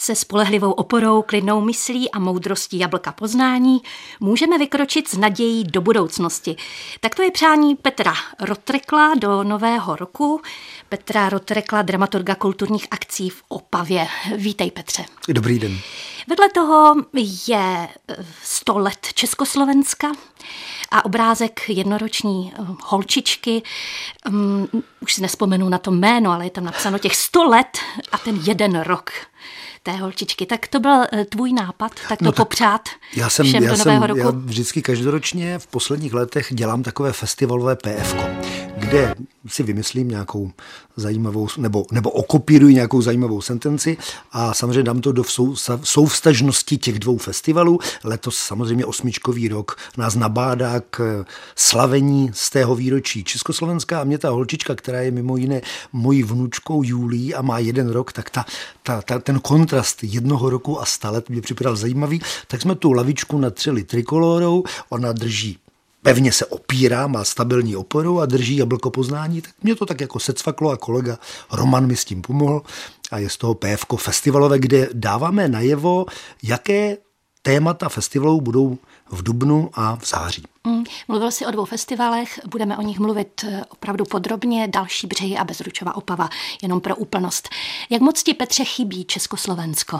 Se spolehlivou oporou, klidnou myslí a moudrostí jablka poznání můžeme vykročit s nadějí do budoucnosti. Tak to je přání Petra Rotrekla do nového roku. Petra Rotrekla, dramaturga kulturních akcí v Opavě. Vítej, Petře. Dobrý den. Vedle toho je 100 let Československa a obrázek jednoroční holčičky. Už si nespomenu na to jméno, ale je tam napsáno těch 100 let a ten 1 rok té holčičky. Tak to byl tvůj nápad, tak to popřát všem do nového roku? Já vždycky každoročně v posledních letech dělám takové festivalové PFko, kde si vymyslím nějakou zajímavou, nebo okopíruji nějakou zajímavou sentenci a samozřejmě dám to do souvztažnosti těch dvou festivalů. Letos samozřejmě 8. rok nás nabádá k slavení z tého výročí Československa a mě ta holčička, která je mimo jiné mojí vnučkou Julí a má 1 rok, tak ten kontrast 1 roku a 100 let mě připadal zajímavý, tak jsme tu lavičku natřeli trikolórou, ona drží, pevně se opírá, má stabilní oporu a drží jablko poznání, tak mě to tak jako secvaklo a kolega Roman mi s tím pomohl a je z toho PFko festivalové, kde dáváme najevo, jaké témata festivalů budou v dubnu a v září. Mluvil jsi o 2 festivalech, budeme o nich mluvit opravdu podrobně, Další břehy a Bezručova Opava, jenom pro úplnost. Jak moc ti, Petře, chybí Československo?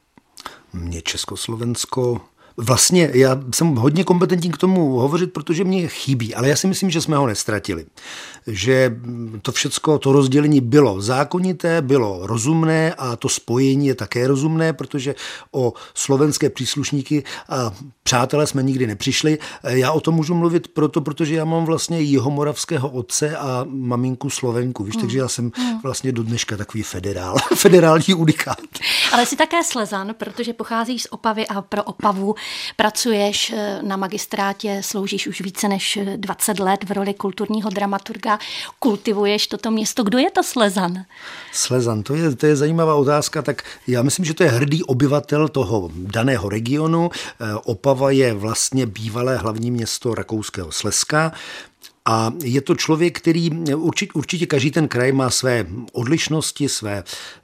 Mně Československo... Vlastně já jsem hodně kompetentní k tomu hovořit, protože mě chybí, ale já si myslím, že jsme ho nestratili. Že to všecko, to rozdělení bylo zákonité, bylo rozumné a to spojení je také rozumné, protože o slovenské příslušníky a přátelé jsme nikdy nepřišli. Já o tom můžu mluvit protože já mám vlastně jihomoravského otce a maminku Slovenku, víš, takže já jsem vlastně do dneška takový federální unikát. Ale jsi také Slezan, protože pocházíš z Opavy a pro Opavu pracuješ na magistrátě, sloužíš už více než 20 let v roli kulturního dramaturga, kultivuješ toto město. Kdo je to Slezan? Slezan, to je zajímavá otázka, tak já myslím, že to je hrdý obyvatel toho daného regionu. Opava je vlastně bývalé hlavní město Rakouského Slezska. A je to člověk, který určitě každý ten kraj má své odlišnosti, své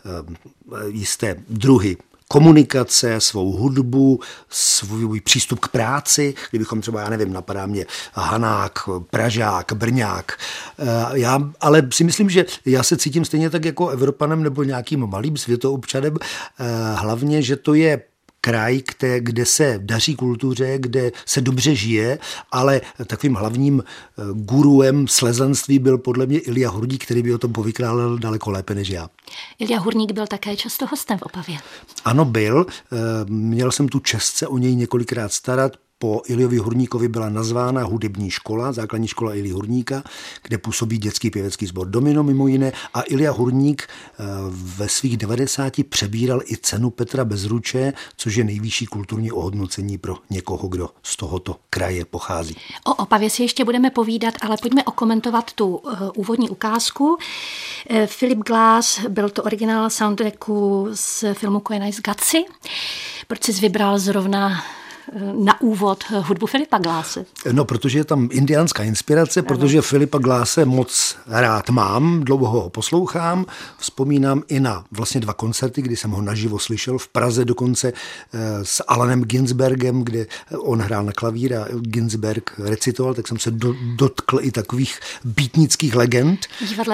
jisté druhy komunikace, svou hudbu, svůj přístup k práci, kdybychom třeba, já nevím, napadá mě Hanák, Pražák, Brňák. Já ale si myslím, že já se cítím stejně tak jako Evropanem nebo nějakým malým světoobčanem, hlavně, že to je kraj, kde se daří kultuře, kde se dobře žije, ale takovým hlavním guruem slezanství byl podle mě Ilja Hurník, který by o tom povykládal daleko lépe než já. Ilja Hurník byl také často hostem v Opavě. Ano, byl. Měl jsem tu čest se o něj několikrát starat. Po Iljovi Hurníkovi byla nazvána hudební škola, základní škola Ilji Hurníka, kde působí dětský pěvecký sbor Domino mimo jiné. A Ilja Hurník ve svých 90 přebíral i cenu Petra Bezruče, což je nejvyšší kulturní ohodnocení pro někoho, kdo z tohoto kraje pochází. O Opavě si ještě budeme povídat, ale pojďme okomentovat tu úvodní ukázku. Philip Glass, byl to originál soundtracku z filmu Koenais Gatsby. Proč jsi vybral zrovna na úvod hudbu Philipa Glasse? No, protože je tam indiánská inspirace, protože Philipa Glasse moc rád mám, dlouho ho poslouchám, vzpomínám i na vlastně 2 koncerty, kdy jsem ho naživo slyšel v Praze dokonce s Alanem Ginsbergem, kde on hrál na klavír a Ginsberg recitoval, tak jsem se dotkl i takových beatnických legend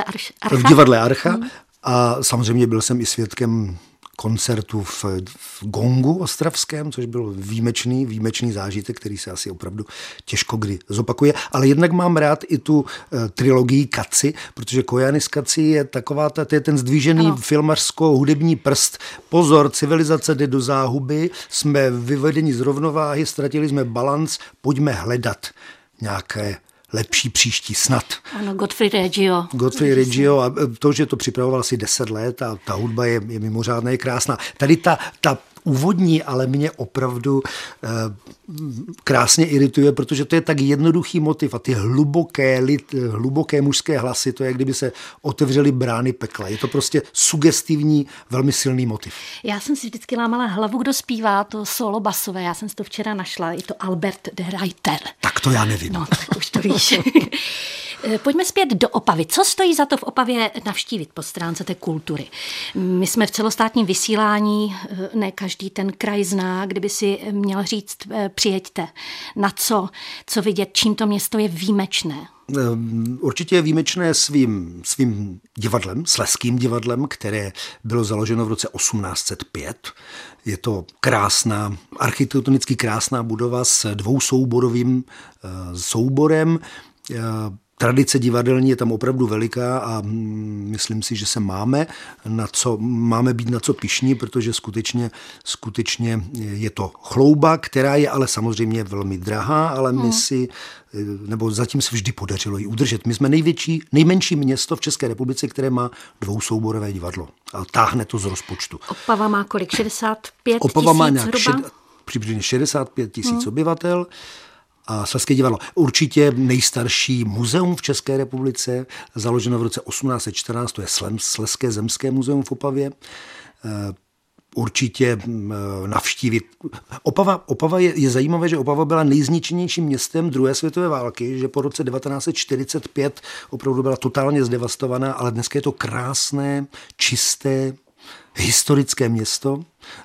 v divadle Archa. A samozřejmě byl jsem i svědkem koncertu v Gongu ostravském, což byl výjimečný zážitek, který se asi opravdu těžko kdy zopakuje. Ale jednak mám rád i tu trilogii Kaci, protože Kojanis Kaci je taková, to je ten zdvížený filmařsko-hudební prst. Pozor, civilizace jde do záhuby, jsme vyvedeni z rovnováhy, ztratili jsme balanc, pojďme hledat nějaké lepší příští snad. Ano, Godfrey Reggio a to, že to připravoval asi 10 let a ta hudba je mimořádná, je krásná. Tady ta úvodní, ale mě opravdu krásně irituje, protože to je tak jednoduchý motiv a ty hluboké mužské hlasy, to je, jak kdyby se otevřely brány pekla. Je to prostě sugestivní, velmi silný motiv. Já jsem si vždycky lámala hlavu, kdo zpívá to solo basové. Já jsem si to včera našla. Je to Albert de Ruyter. Tak to já nevím. No, tak už to víš. Pojďme zpět do Opavy. Co stojí za to v Opavě navštívit po stránce té kultury? My jsme v celostátním vysílání, ne každý ten kraj zná, kdyby si měl říct, přijeďte. Na co vidět, čím to město je výjimečné? Určitě je výjimečné svým divadlem, Slezským divadlem, které bylo založeno v roce 1805. Je to krásná, architektonicky krásná budova s dvousouborovým souborem. Tradice divadelní je tam opravdu veliká a myslím si, že se máme být na co pyšní, protože skutečně je to chlouba, která je ale samozřejmě velmi drahá, ale zatím se vždy podařilo ji udržet. My jsme nejmenší město v České republice, které má dvousouborové divadlo a táhne to z rozpočtu. Opava má kolik? 65 000 Opava má nějak zhruba? přibližně 65 000 obyvatel. A Slezské divadlo. Určitě nejstarší muzeum v České republice, založeno v roce 1814, to je Slezské zemské muzeum v Opavě. Určitě navštívit. Opava je zajímavé, že Opava byla nejzničenějším městem druhé světové války, že po roce 1945 opravdu byla totálně zdevastovaná, ale dneska je to krásné, čisté, historické město,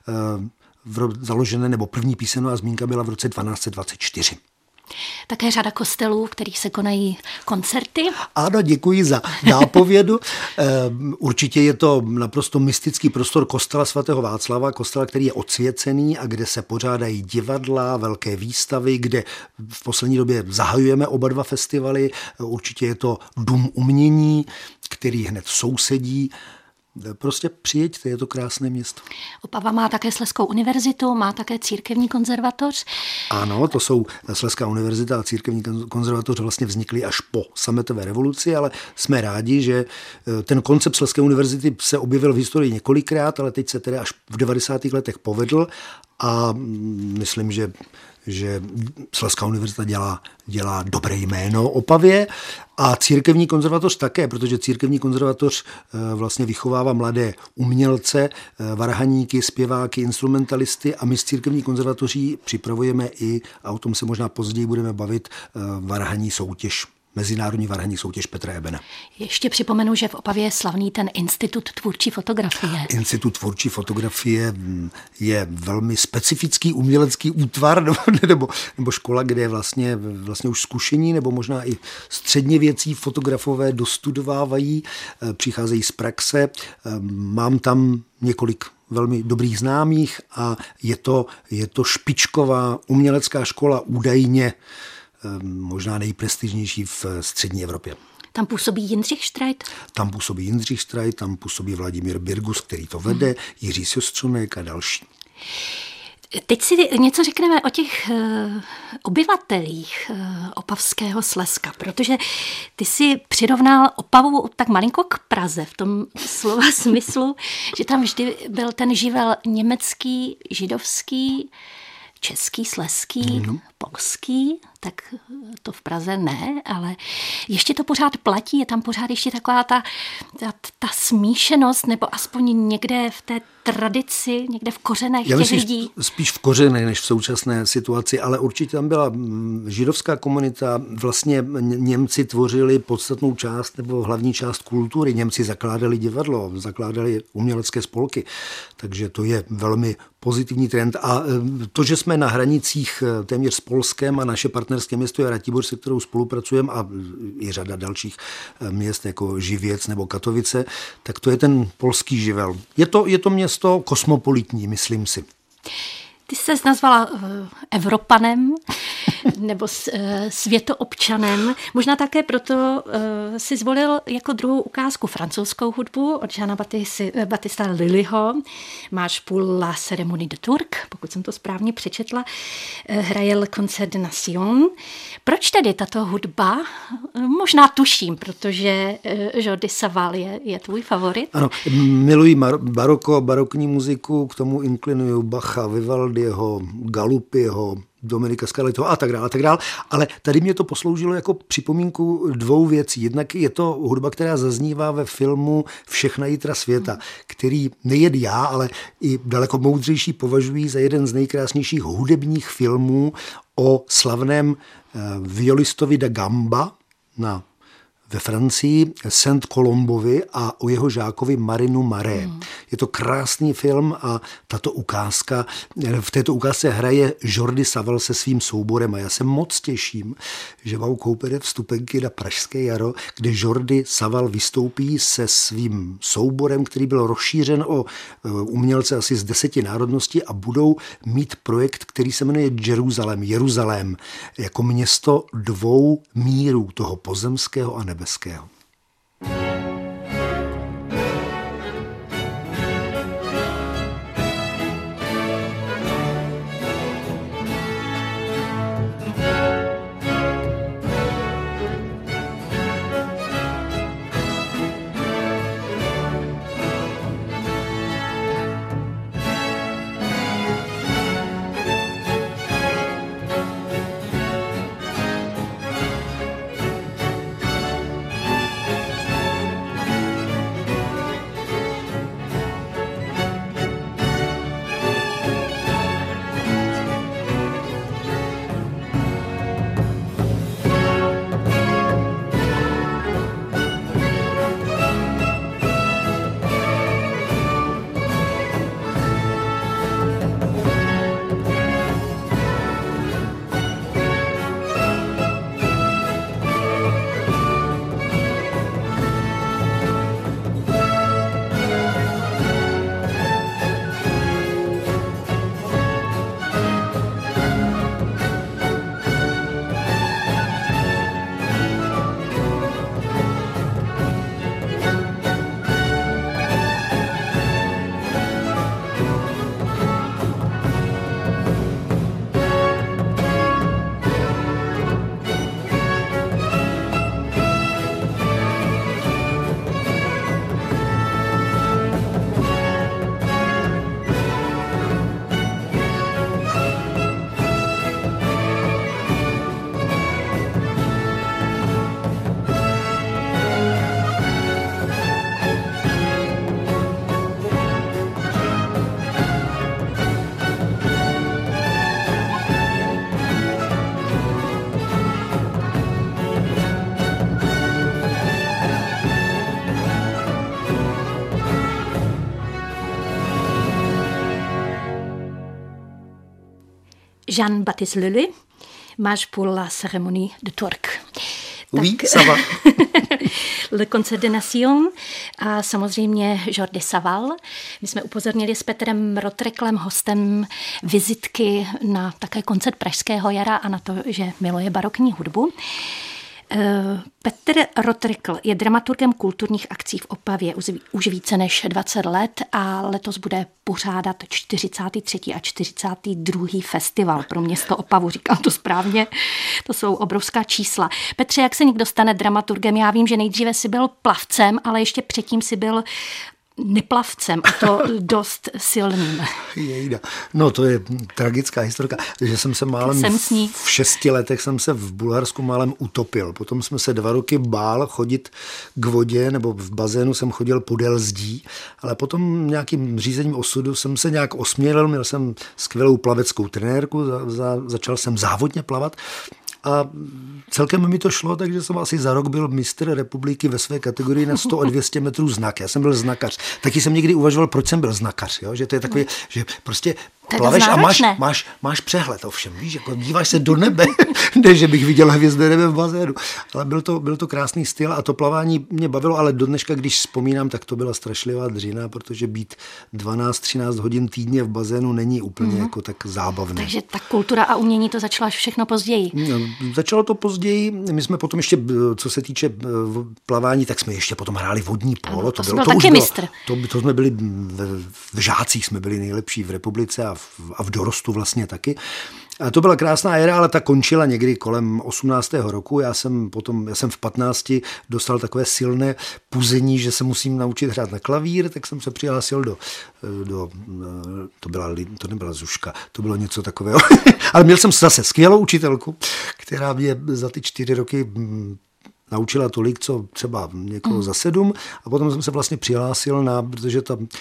založené, nebo první písemná zmínka byla v roce 1224. Také řada kostelů, v kterých se konají koncerty. Ano, děkuji za nápovědu. Určitě je to naprosto mystický prostor kostela svatého Václava, kostela, který je odsvěcený a kde se pořádají divadla, velké výstavy, kde v poslední době zahajujeme oba dva festivaly. Určitě je to dům umění, který hned sousedí. Prostě přijeďte, je to krásné město. Opava má také Slezskou univerzitu, má také církevní konzervatoř. Ano, to jsou Slezská univerzita a církevní konzervatoř vlastně vznikly až po sametové revoluci, ale jsme rádi, že ten koncept Slezské univerzity se objevil v historii několikrát, ale teď se tedy až v 90. letech povedl a myslím, že Slezská univerzita dělá dobré jméno Opavě a církevní konzervatoř také, protože církevní konzervatoř vlastně vychovává mladé umělce, varhaníky, zpěváky, instrumentalisty a my z církevní konzervatoří připravujeme i, a o tom se možná později budeme bavit, varhaní soutěž. Mezinárodní varhaní soutěž Petra Ebena. Ještě připomenu, že v Opavě je slavný ten Institut tvůrčí fotografie. Institut tvůrčí fotografie je velmi specifický umělecký útvar nebo škola, kde vlastně už zkušení nebo možná i středněvěcí fotografové dostudovávají, přicházejí z praxe. Mám tam několik velmi dobrých známých a je to špičková umělecká škola, údajně možná nejprestižnější v střední Evropě. Tam působí Jindřich Štrajt? Tam působí Vladimír Birgus, který to vede, Jiří Sostřonek a další. Teď si něco řekneme o těch obyvatelích opavského Slezska, protože ty si přirovnal Opavu tak malinko k Praze v tom slova smyslu, že tam vždy byl ten živel německý, židovský, český, slezský, polský, tak to v Praze ne, ale ještě to pořád platí, je tam pořád ještě taková ta smíšenost, nebo aspoň někde v té tradici, někde v kořenech těch lidí. Spíš v kořenech než v současné situaci, ale určitě tam byla židovská komunita, vlastně Němci tvořili podstatnou část nebo hlavní část kultury, Němci zakládali divadlo, zakládali umělecké spolky, takže to je velmi pozitivní trend a to, že jsme na hranicích téměř s Polskem a naše partnerské město je Ratibor, se kterou spolupracujeme a i řada dalších měst jako Živěc nebo Katovice, tak to je ten polský živel. Je to město kosmopolitní, myslím si. Ty jsi se nazvala Evropanem nebo světoobčanem. Možná také proto si zvolil jako druhou ukázku francouzskou hudbu od Jeana Baptista Lullyho. Máš půl La Cérémonie de Turc, pokud jsem to správně přečetla. Hraje Le Concert de Nation. Proč tedy tato hudba? Možná tuším, protože Jordi Savall je tvůj favorit. Ano, miluji barokní muziku, k tomu inklinuju Bacha, Vivaldiho, Galupiho, Dominika Scarlattiho a tak dále. Ale tady mě to posloužilo jako připomínku dvou věcí. Jednak je to hudba, která zaznívá ve filmu Všechna jitra světa, který nejen já, ale i daleko moudřejší považují za jeden z nejkrásnějších hudebních filmů o slavném violistovi da Gamba na ve Francii Saint-Colombovi a o jeho žákovi Marinu Maré. Je to krásný film a v této ukázce hraje Jordi Savall se svým souborem a já se moc těším, že vám koupete vstupenky na Pražské jaro, kde Jordi Savall vystoupí se svým souborem, který byl rozšířen o umělce asi z 10 národností a budou mít projekt, který se jmenuje Jeruzalém, jako město dvou mírů, toho pozemského a nebeského. Jean-Baptiste Lully, Marche pour la cérémonie de Turc. Oui, ça va. Le Concert des Nations a samozřejmě Jordi Savall. My jsme upozornili s Petrem Rotreklem, hostem vizitky, na také koncert Pražského jara a na to, že miluje barokní hudbu. Petr Rotrekl je dramaturgem kulturních akcí v Opavě už více než 20 let a letos bude pořádat 43. a 42. festival pro město Opavu. Říkám to správně, to jsou obrovská čísla. Petře, jak se někdo stane dramaturgem? Já vím, že nejdříve si byl plavcem, ale ještě předtím si byl neplavcem a to dost silným. Jejda. No to je tragická historka, že jsem se málem v 6 letech jsem se v Bulharsku málem utopil. Potom jsme se 2 roky bál chodit k vodě, nebo v bazénu jsem chodil podél zdí, ale potom nějakým řízením osudu jsem se nějak osmělil, měl jsem skvělou plaveckou trenérku, začal jsem závodně plavat. A celkem mi to šlo, takže jsem asi za rok byl mistr republiky ve své kategorii na 100 a 200 metrů znak. Já jsem byl znakař. Taky jsem někdy uvažoval, proč jsem byl znakař, jo? Že to je takový, že prostě plaveš a máš přehled, ovšem, víš, jako díváš se do nebe, ne, že bych viděl hvězdné nebe v bazénu. Ale byl to krásný styl a to plavání mě bavilo, ale do dneška, když vzpomínám, tak to byla strašlivá dřina, protože být 12-13 hodin týdně v bazénu není úplně jako tak zábavné. Takže ta kultura a umění to začalo až všechno později. No, začalo to později, my jsme potom ještě, co se týče plavání, tak jsme ještě potom hráli vodní polo. To byl taky mistr. To jsme byli, v žácích jsme byli nejlepší v republice a v dorostu vlastně taky. A to byla krásná éra, ale ta končila někdy kolem 18. roku. Já jsem v 15 dostal takové silné puzení, že se musím naučit hrát na klavír, tak jsem se přihlásil to nebyla Zuška, to bylo něco takového. Ale měl jsem zase skvělou učitelku, která mě za ty 4 roky naučila tolik, co třeba někoho za 7, a potom jsem se vlastně přihlásil protože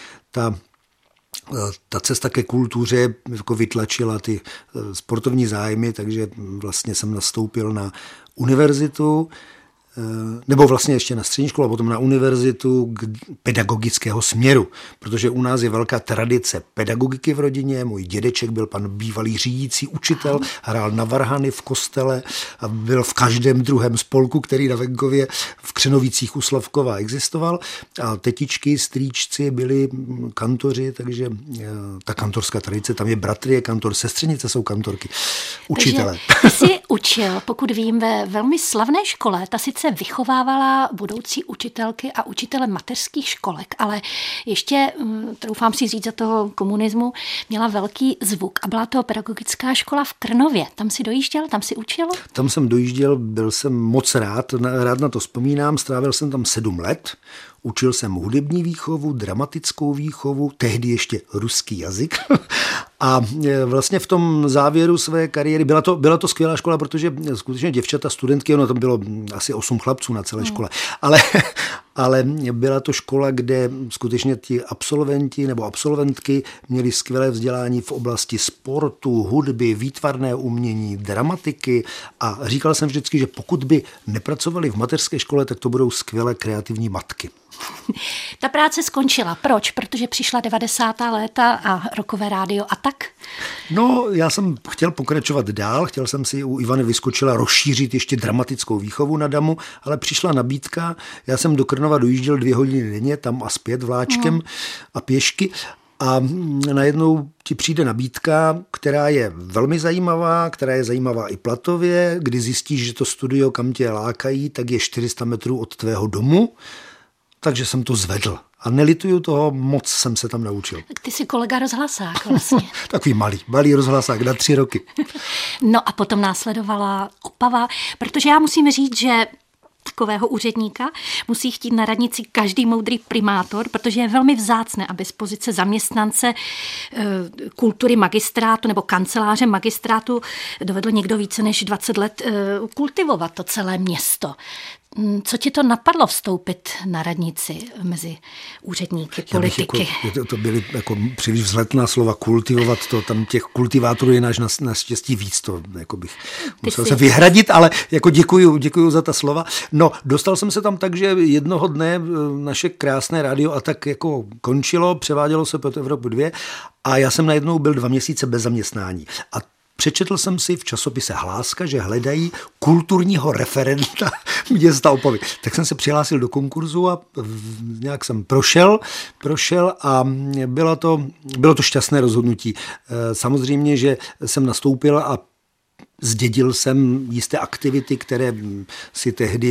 ta cesta ke kultuře jako vytlačila ty sportovní zájmy, takže vlastně jsem nastoupil na univerzitu nebo vlastně ještě na střední školu a potom na univerzitu pedagogického směru, protože u nás je velká tradice pedagogiky v rodině. Můj dědeček byl pan bývalý řídící učitel, hrál na varhany v kostele a byl v každém druhém spolku, který na venkově v Křenovicích u Slavkova existoval. A tetičky, strýčci byli kantoři, takže ta kantorská tradice, tam je bratr, je kantor, sestřenice jsou kantorky, učitele. Takže ty jsi učil, pokud vím, ve velmi slavné škole. Ta sice vychovávala budoucí učitelky a učitele mateřských školek, ale ještě, troufám si říct, za toho komunismu měla velký zvuk a byla to pedagogická škola v Krnově. Tam si dojížděl, tam si učil? Tam jsem dojížděl, byl jsem moc rád na to vzpomínám, strávil jsem tam 7 let. Učil jsem hudební výchovu, dramatickou výchovu, tehdy ještě ruský jazyk. A vlastně v tom závěru své kariéry byla to skvělá škola, protože skutečně děvčata, studentky, ono tam bylo asi 8 chlapců na celé škole, ale byla to škola, kde skutečně ti absolventi nebo absolventky měli skvělé vzdělání v oblasti sportu, hudby, výtvarné umění, dramatiky a říkal jsem vždycky, že pokud by nepracovali v mateřské škole, tak to budou skvělé kreativní matky. Ta práce skončila. Proč? Protože přišla 90. léta a rokové rádio a tak? No, já jsem chtěl pokračovat dál, chtěl jsem si u Ivany Vyskočila rozšířit ještě dramatickou výchovu na Damu, ale přišla nabídka, já jsem do Krnova dojížděl 2 hodiny denně, tam a zpět vláčkem a pěšky. A najednou ti přijde nabídka, která je velmi zajímavá, která je zajímavá i platově, kdy zjistíš, že to studio, kam tě lákají, tak je 400 metrů od tvého domu. Takže jsem to zvedl. A nelituju toho, moc jsem se tam naučil. Tak ty jsi kolega rozhlasák vlastně. Takový malý rozhlasák na 3 roky. No a potom následovala Opava, protože já musím říct, že takového úředníka musí chtít na radnici každý moudrý primátor, protože je velmi vzácné, aby z pozice zaměstnance kultury magistrátu nebo kanceláře magistrátu dovedl někdo více než 20 let kultivovat to celé město. Co ti to napadlo vstoupit na radnici mezi úředníky, politiky? To byly jako příliš vzletná slova, kultivovat to, tam těch kultivátorů je náš naštěstí víc, to jako bych musel se vyhradit, ale jako děkuju za ta slova. No, dostal jsem se tam tak, že jednoho dne naše krásné rádio a tak jako končilo, převádělo se pod Evropu 2 a já jsem najednou byl 2 měsíce bez zaměstnání. A přečetl jsem si v časopise Hláska, že hledají kulturního referenta města Opavy. Tak jsem se přihlásil do konkurzu a nějak jsem prošel a bylo to šťastné rozhodnutí. Samozřejmě, že jsem nastoupil a zdědil jsem jisté aktivity, které si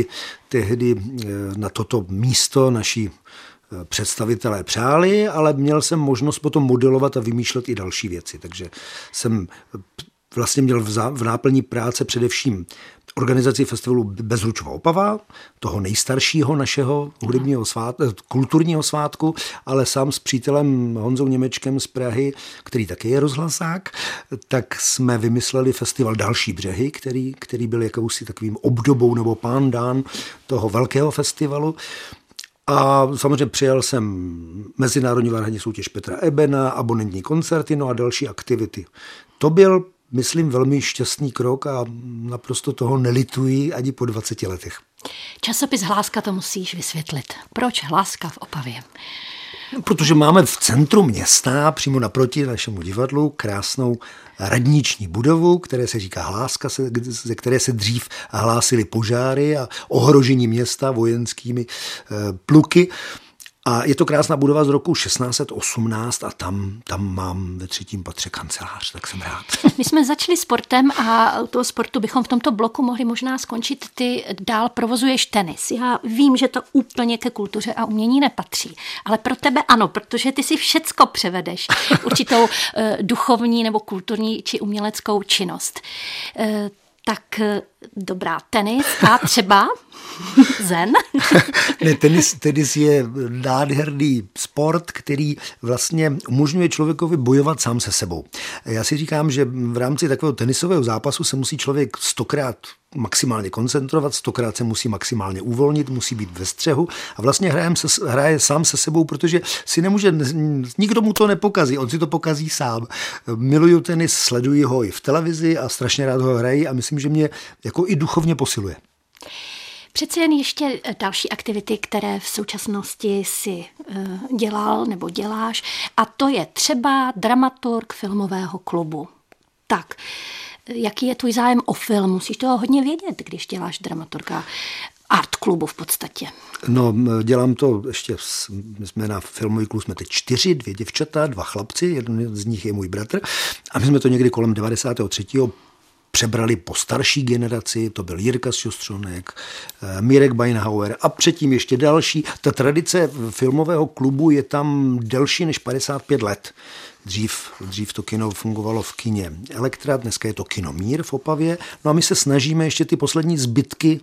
tehdy na toto místo naší představitelé přáli, ale měl jsem možnost potom modelovat a vymýšlet i další věci. Takže jsem vlastně měl v náplní práce především organizaci festivalu Bezručova Opava, toho nejstaršího našeho kulturního svátku, ale sám s přítelem Honzou Němečkem z Prahy, který taky je rozhlasák, tak jsme vymysleli festival Další břehy, který byl jakousi takovým obdobou nebo pándán toho velkého festivalu. A samozřejmě přijal jsem mezinárodní varhanní soutěž Petra Ebena, abonentní koncerty, no a další aktivity. To byl, myslím, velmi šťastný krok a naprosto toho nelituji ani po 20 letech. Časopis Hláska to musíš vysvětlit. Proč Hláska v Opavě? Protože máme v centru města, přímo naproti našemu divadlu, krásnou radniční budovu, které se říká Hláska, ze které se dřív hlásily požáry a ohrožení města vojenskými pluky. A je to krásná budova z roku 1618 a tam mám ve 3. patře kancelář, tak jsem rád. My jsme začali sportem a u toho sportu bychom v tomto bloku mohli možná skončit. Ty dál provozuješ tenis. Já vím, že to úplně ke kultuře a umění nepatří, ale pro tebe ano, protože ty si všecko převedeš. Určitou duchovní nebo kulturní či uměleckou činnost. Tak dobrá, tenis a třeba zen? Ne, tenis je nádherný sport, který vlastně umožňuje člověkovi bojovat sám se sebou. Já si říkám, že v rámci takového tenisového zápasu se musí člověk 100krát maximálně koncentrovat, 100krát se musí maximálně uvolnit, musí být ve střehu a vlastně hraje sám se sebou, protože si nemůže, nikdo mu to nepokazí, on si to pokazí sám. Miluju tenis, sleduji ho i v televizi a strašně rád ho hraji a myslím, že mě jako i duchovně posiluje. Přece jen ještě další aktivity, které v současnosti si dělal nebo děláš, a to je třeba dramaturg filmového klubu. Tak, jaký je tvůj zájem o film? Musíš toho hodně vědět, když děláš dramaturga art klubu v podstatě. No, dělám to ještě, my jsme na filmový klub, jsme teď 4, 2 děvčata, 2 chlapci, jeden z nich je můj bratr a my jsme to někdy kolem 93. přebrali po starší generaci, to byl Jirka Sjostřonek, Mirek Beinhauer a předtím ještě další. Ta tradice filmového klubu je tam delší než 55 let. Dřív to kino fungovalo v kině Elektra, dneska je to kino Mír v Opavě. No a my se snažíme ještě ty poslední zbytky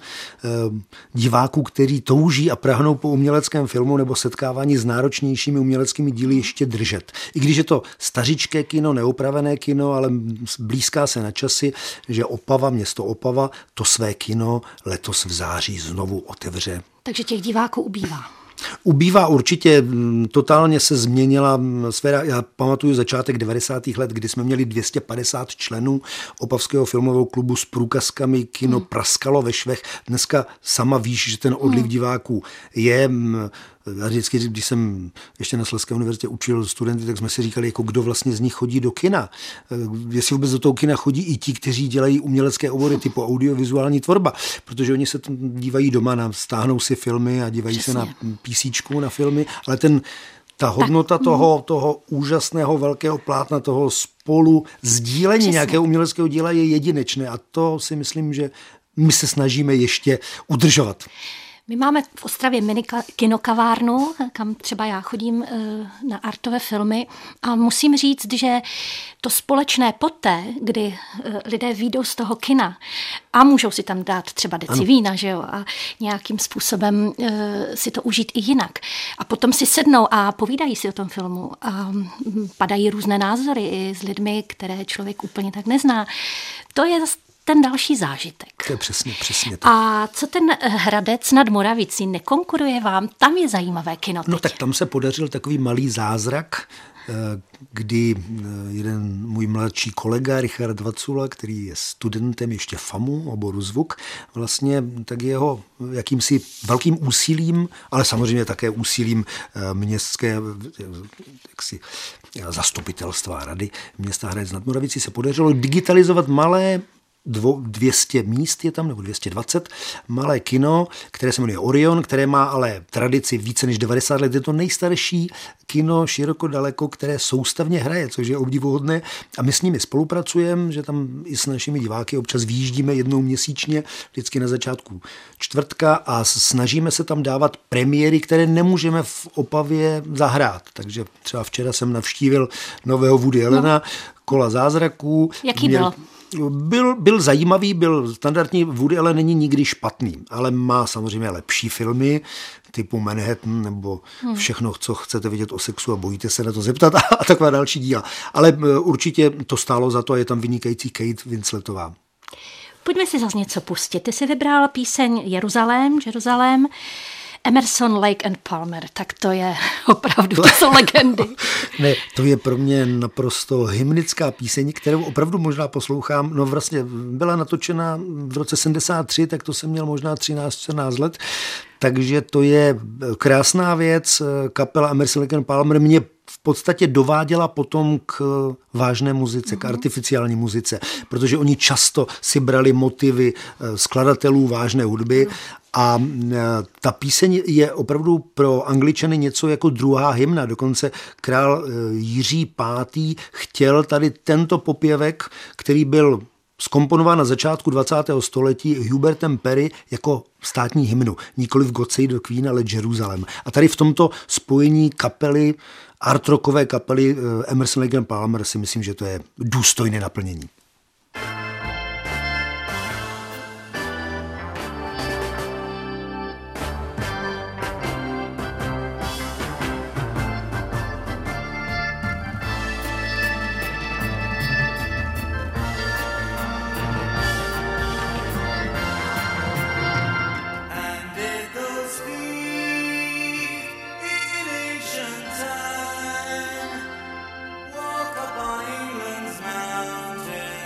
diváků, kteří touží a prahnou po uměleckém filmu nebo setkávání s náročnějšími uměleckými díly ještě držet. I když je to stařičké kino, neopravené kino, ale blízká se na časy, že Opava, město Opava, to své kino letos v září znovu otevře. Takže těch diváků ubývá. Ubývá určitě, totálně se změnila sféra. Já pamatuju začátek 90. let, kdy jsme měli 250 členů Opavského filmového klubu s průkazkami, kino praskalo ve švech. Dneska sama víš, že ten odliv diváků je. Já vždycky, když jsem ještě na Slezské univerzitě učil studenty, tak jsme si říkali, jako kdo vlastně z nich chodí do kina. Jestli vůbec do toho kina chodí i ti, kteří dělají umělecké obory typu audiovizuální tvorba, protože oni se dívají doma, stáhnou si filmy a dívají se na písíčku, na filmy, ale ta hodnota toho úžasného velkého plátna, toho spolu sdílení nějakého uměleckého díla je jedinečné a to si myslím, že my se snažíme ještě udržovat. My máme v Ostravě mini kinokavárnu, kam třeba já chodím na artové filmy a musím říct, že to společné poté, kdy lidé vyjdou z toho kina a můžou si tam dát třeba deci vína, že jo, a nějakým způsobem si to užít i jinak. A potom si sednou a povídají si o tom filmu a padají různé názory i s lidmi, které člověk úplně tak nezná. To je ten další zážitek. To je přesně tak. A co ten Hradec nad Moravicí, nekonkuruje vám? Tam je zajímavé kino teď. No tak tam se podařil takový malý zázrak, kdy jeden můj mladší kolega Richard Vacula, který je studentem ještě FAMu, oboru zvuk, vlastně tak jeho jakýmsi velkým úsilím, ale samozřejmě také úsilím městské zastupitelstva rady města Hradec nad Moravicí se podařilo digitalizovat malé 200 míst je tam, nebo 220, malé kino, které se jmenuje Orion, které má ale tradici více než 90 let. Je to nejstarší kino široko daleko, které soustavně hraje, což je obdivuhodné. A my s nimi spolupracujeme, že tam i s našimi diváky občas vyjíždíme jednou měsíčně, vždycky na začátku čtvrtka a snažíme se tam dávat premiéry, které nemůžeme v Opavě zahrát. Takže třeba včera jsem navštívil nového Woody Allena, Kola zázraků. Jaký byl? Byl zajímavý, byl standardní. Woody Allen není nikdy špatný, ale má samozřejmě lepší filmy typu Manhattan nebo všechno, co chcete vidět o sexu a bojíte se na to zeptat a taková další díla. Ale určitě to stálo za to a je tam vynikající Kate Winsletová. Pojďme si zase něco pustit. Ty jsi vybral píseň Jeruzalém, Emerson, Lake and Palmer, tak to je opravdu, to jsou legendy. Ne, to je pro mě naprosto hymnická píseň, kterou opravdu možná poslouchám. No vlastně byla natočena v roce 73, tak to jsem měl možná 13-14 let. Takže to je krásná věc. Kapela Emerson, Lake and Palmer mě v podstatě dováděla potom k vážné muzice, k artificiální muzice, protože oni často si brali motivy skladatelů vážné hudby a ta píseň je opravdu pro Angličany něco jako druhá hymna. Dokonce král Jiří V. chtěl tady tento popěvek, který byl zkomponován na začátku 20. století Hubertem Perry jako státní hymnu. Nikoliv God Save the Queen, ale Jeruzalém. A tady v tomto spojení kapely, art rockové kapely Emerson, Lake and Palmer si myslím, že to je důstojné naplnění. Walk upon England's mountains.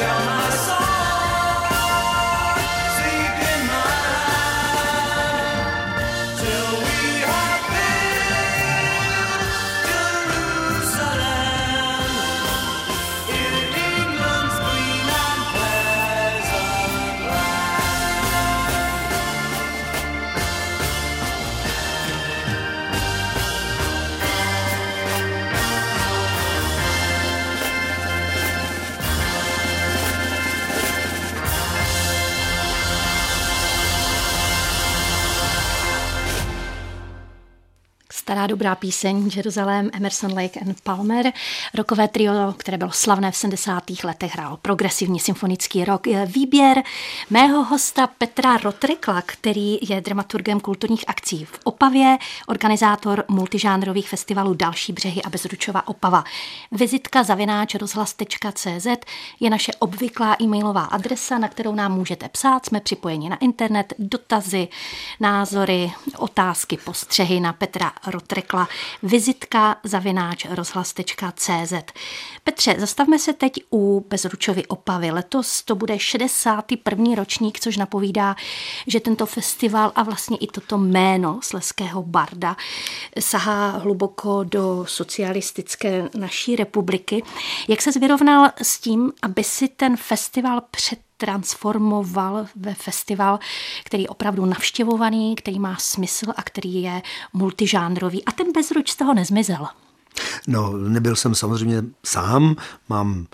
Stará dobrá píseň Jerusalém, Emerson, Lake and Palmer, rockové trio, které bylo slavné v 70. letech, hrálo progresivní symfonický rock. Výběr mého hosta Petra Rotrekla, který je dramaturgem kulturních akcí v Opavě, organizátor multižánrových festivalů Další břehy a Bezručova Opava. Vizitka @rozhlas.cz je naše obvyklá e-mailová adresa, na kterou nám můžete psát. Jsme připojeni na internet, dotazy, názory, otázky, postřehy na Petra Rotrekla, vizitka @rozhlas.cz. Petře, zastavme se teď u Bezručovy Opavy. Letos to bude 61. ročník, což napovídá, že tento festival a vlastně i toto jméno slezského barda sahá hluboko do socialistické naší republiky. Jak se vyrovnal s tím, aby si ten festival transformoval ve festival, který je opravdu navštěvovaný, který má smysl a který je multižánrový. A ten Bezruč z toho nezmizel. No, nebyl jsem samozřejmě sám, mám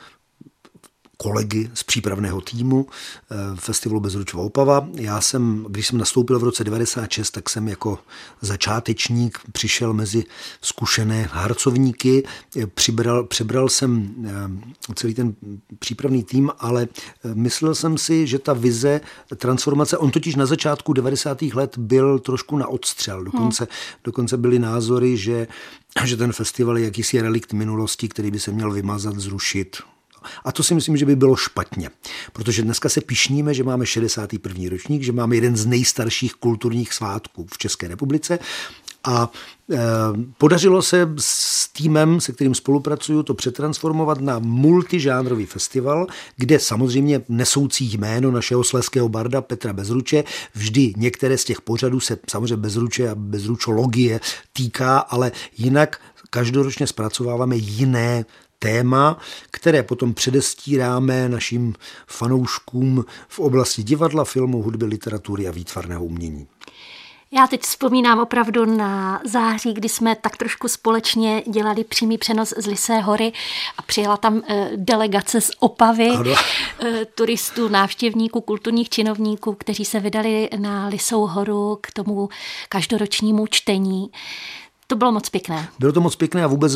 kolegy z přípravného týmu festivalu Bezručova Opava. Když jsem nastoupil v roce 96, tak jsem jako začátečník přišel mezi zkušené harcovníky, přebral jsem celý ten přípravný tým, ale myslel jsem si, že ta vize transformace, on totiž na začátku 90. let byl trošku na odstřel. Dokonce byly názory, že ten festival je jakýsi relikt minulosti, který by se měl vymazat, zrušit. A to si myslím, že by bylo špatně, protože dneska se pyšníme, že máme 61. ročník, že máme jeden z nejstarších kulturních svátků v České republice a podařilo se s týmem, se kterým spolupracuju, to přetransformovat na multižánrový festival, kde samozřejmě nesoucí jméno našeho slezského barda Petra Bezruče, vždy některé z těch pořadů se samozřejmě Bezruče a bezručologie týká, ale jinak každoročně zpracováváme jiné téma, které potom předestíráme našim fanouškům v oblasti divadla, filmu, hudby, literatury a výtvarného umění. Já teď vzpomínám opravdu na září, kdy jsme tak trošku společně dělali přímý přenos z Lysé hory a přijela tam delegace z Opavy, turistů, návštěvníků, kulturních činovníků, kteří se vydali na Lysou horu k tomu každoročnímu čtení. To bylo moc pěkné. Bylo to moc pěkné a vůbec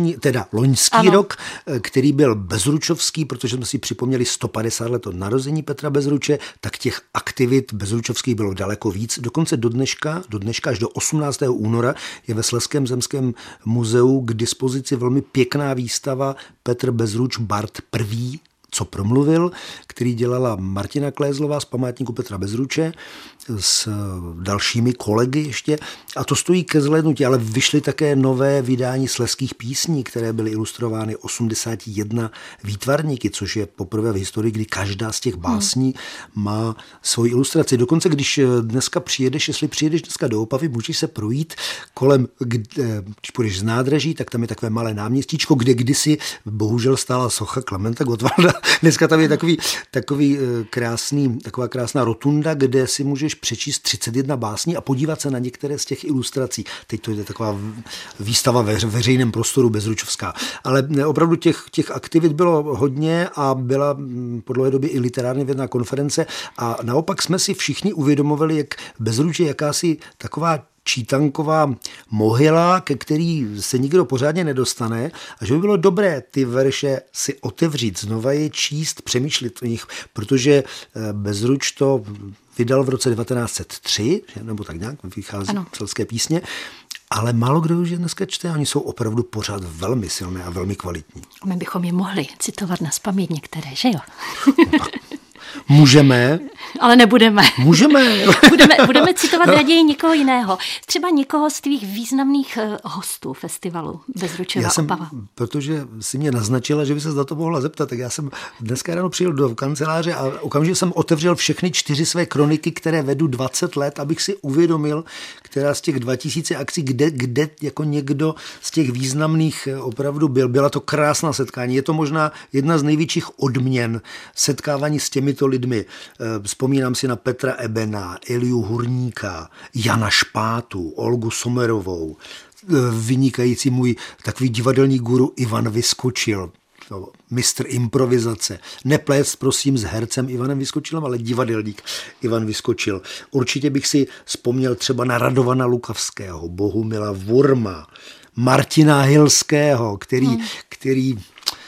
loňský rok, který byl bezručovský, protože jsme si připomněli 150 let od narození Petra Bezruče, tak těch aktivit bezručovských bylo daleko víc. Dokonce do dneška až do 18. února je ve Slezském zemském muzeu k dispozici velmi pěkná výstava Petr Bezruč Bard prvý, co promluvil, který dělala Martina Klézlová z památníku Petra Bezruče s dalšími kolegy ještě. A to stojí ke zhlédnutí, ale vyšly také nové vydání slezských písní, které byly ilustrovány 81 výtvarníky, což je poprvé v historii, kdy každá z těch básní má svoji ilustraci. Dokonce, když přijedeš dneska do Opavy, můžeš se projít kolem, když půjdeš z nádraží, tak tam je takové malé náměstíčko, kde kdysi bohužel stála socha Klementa Gottwalda. Dneska tam je taková krásná rotunda, kde si můžeš přečíst 31 básní a podívat se na některé z těch ilustrací. Teď to je taková výstava ve veřejném prostoru bezručovská. Ale opravdu těch aktivit bylo hodně a byla po dlouhé době i literárně vědná konference a naopak jsme si všichni uvědomovali, jak Bezruč je jakási taková čítanková mohyla, ke který se nikdo pořádně nedostane a že by bylo dobré ty verše si otevřít, znova je číst, přemýšlet o nich, protože Bezruč to vydal v roce 1903, nebo tak nějak vychází slezské písně, ale málo kdo už je dneska čte, oni jsou opravdu pořád velmi silné a velmi kvalitní. My bychom je mohli citovat nazpaměť některé, že jo? Můžeme. Ale nebudeme. Můžeme. budeme citovat raději někoho jiného. Třeba někoho z tvých významných hostů festivalu Bezručová Opava. Protože si mě naznačila, že by se za to mohla zeptat, tak já jsem dneska ráno přijel do kanceláře a okamžitě jsem otevřel všechny 4 své kroniky, které vedu 20 let, abych si uvědomil, která z těch 2000 akcí, kde jako někdo z těch významných opravdu byl. Byla to krásná setkání. Je to možná jedna z největších odměn setkávání s těmito lidmi. Vzpomínám si na Petra Ebena, Eliu Hurníka, Jana Špátu, Olgu Somerovou, vynikající můj takový divadelní guru Ivan Vyskočil, mistr improvizace. Neplést, prosím, s hercem Ivanem Vyskočilem, ale divadelník Ivan Vyskočil. Určitě bych si vzpomněl třeba na Radovana Lukavského, Bohumila Wurma, Martina Hilského, který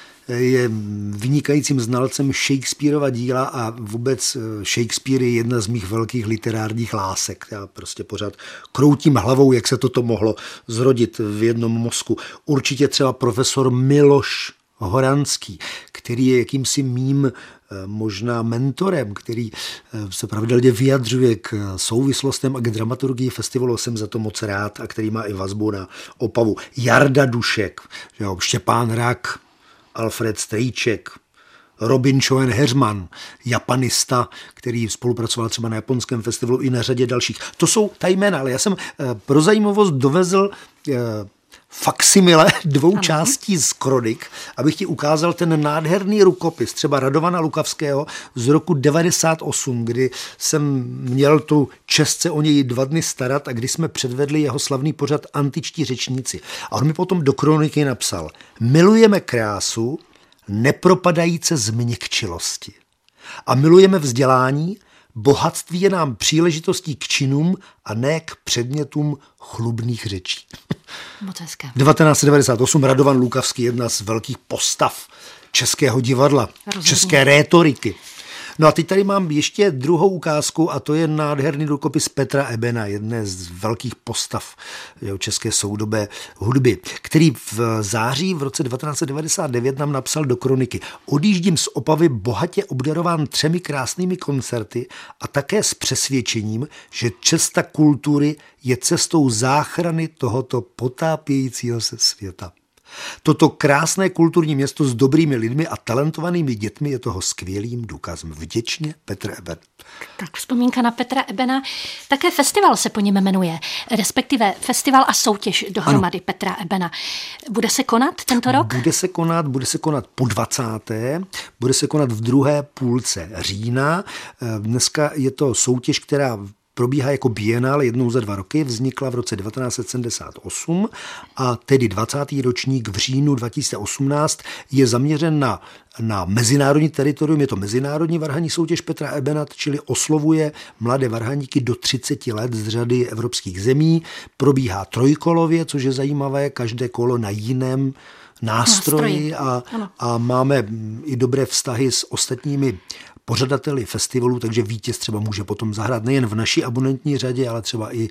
je vynikajícím znalcem Shakespearova díla a vůbec Shakespeare je jedna z mých velkých literárních lásek. Já prostě pořád kroutím hlavou, jak se toto mohlo zrodit v jednom mozku. Určitě třeba profesor Miloš Horanský, který je jakýmsi mým možná mentorem, který se pravidelně vyjadřuje k souvislostem a k dramaturgii festivalu, jsem za to moc rád a který má i vazbu na Opavu. Jarda Dušek, Štěpán Rak, Alfred Strejček, Robin Schoen-Heřman, japanista, který spolupracoval třeba na japonském festivalu i na řadě dalších. To jsou ta jména, ale já jsem pro zajímavost dovezl faksimile 2 částí z kronik, abych ti ukázal ten nádherný rukopis, třeba Radovana Lukavského z roku 98, kdy jsem měl tu čest se o něj 2 dny starat a kdy jsme předvedli jeho slavný pořad Antičtí řečníci. A on mi potom do kroniky napsal: milujeme krásu, nepropadajíce změkčilosti. A milujeme vzdělání, bohatství je nám příležitostí k činům a ne k předmětům chlubných řečí. Moc hezké. 1998 Radovan Lukavský, jedna z velkých postav českého divadla, české rétoriky. No a teď tady mám ještě druhou ukázku a to je nádherný rukopis Petra Ebena, jedné z velkých postav české soudobé hudby, který v září v roce 1999 nám napsal do kroniky: odjíždím z Opavy bohatě obdarován 3 krásnými koncerty a také s přesvědčením, že cesta kultury je cestou záchrany tohoto potápějícího se světa. Toto krásné kulturní město s dobrými lidmi a talentovanými dětmi je toho skvělým důkazem. Vděčně Petr Eben. Tak vzpomínka na Petra Ebena. Také festival se po něm jmenuje, respektive festival a soutěž dohromady. Ano. Petra Ebena. Bude se konat tento rok? Bude se konat po 20. Bude se konat v druhé půlce října. Dneska je to soutěž, která probíhá jako bienále jednou za 2 roky, vznikla v roce 1978 a tedy 20. ročník v říjnu 2018 je zaměřen na mezinárodní teritorium, je to mezinárodní varhanní soutěž Petra Ebena, čili oslovuje mladé varhaníky do 30 let z řady evropských zemí, probíhá trojkolově, což je zajímavé, každé kolo na jiném nástroji a máme i dobré vztahy s ostatními pořadateli festivalu, takže vítěz třeba může potom zahrát nejen v naší abonentní řadě, ale třeba i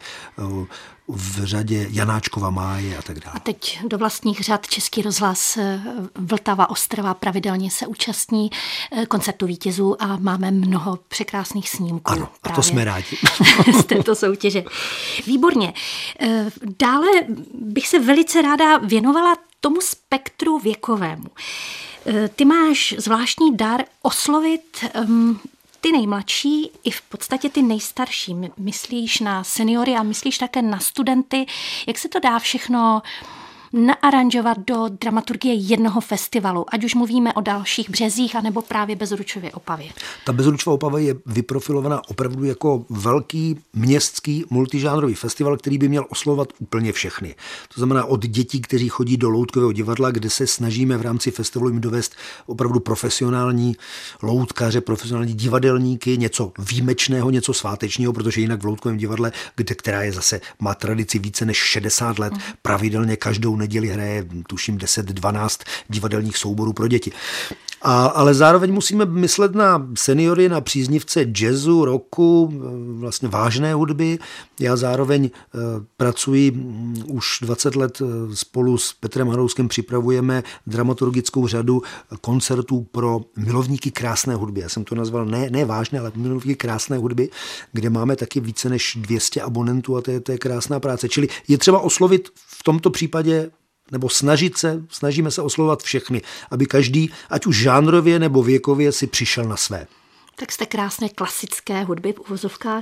v řadě Janáčkova Máje a tak dále. A teď do vlastních řad Český rozhlas Vltava, Ostrava pravidelně se účastní koncertu vítězů a máme mnoho překrásných snímků. Ano, a to jsme rádi. Z této soutěže. Výborně. Dále bych se velice ráda věnovala tomu spektru věkovému. Ty máš zvláštní dar oslovit ty nejmladší i v podstatě ty nejstarší. Myslíš na seniory a myslíš také na studenty. Jak se to dá všechno naaranžovat do dramaturgie jednoho festivalu, ať už mluvíme o Dalších březích, anebo právě Bezručově Opavě? Ta Bezručová Opava je vyprofilovaná opravdu jako velký městský multižánrový festival, který by měl oslovovat úplně všechny. To znamená od dětí, kteří chodí do loutkového divadla, kde se snažíme v rámci festivalu jim dovést opravdu profesionální loutkaře, profesionální divadelníky, něco výjimečného, něco svátečního, protože jinak v loutkovém divadle, která je zase má tradici více než 60 let, pravidelně každou neděli hraje, tuším, 10-12 divadelních souborů pro děti. Ale zároveň musíme myslet na seniory, na příznivce jazzu, rocku, vlastně vážné hudby. Já zároveň pracuji už 20 let spolu s Petrem Hanouskem, připravujeme dramaturgickou řadu koncertů pro milovníky krásné hudby. Já jsem to nazval ne vážné, ale milovníky krásné hudby, kde máme taky více než 200 abonentů a to je krásná práce. Čili je třeba oslovit v tomto případě nebo snažíme se oslovovat všechny, aby každý, ať už žánrově nebo věkově, si přišel na své. Tak z té krásné klasické hudby v uvozovkách.